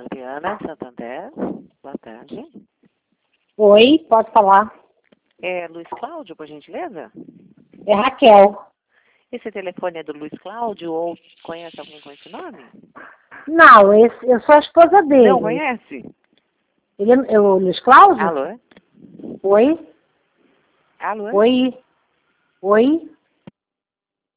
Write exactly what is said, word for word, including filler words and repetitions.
Adriana, Santander. Boa tarde. Oi, pode falar. É Luiz Cláudio, por gentileza? É Raquel. Esse telefone é do Luiz Cláudio ou conhece alguém com esse nome? Não, esse, eu sou a esposa dele. Não conhece? Ele é o Luiz Cláudio? Alô? Oi? Alô? Oi? Oi?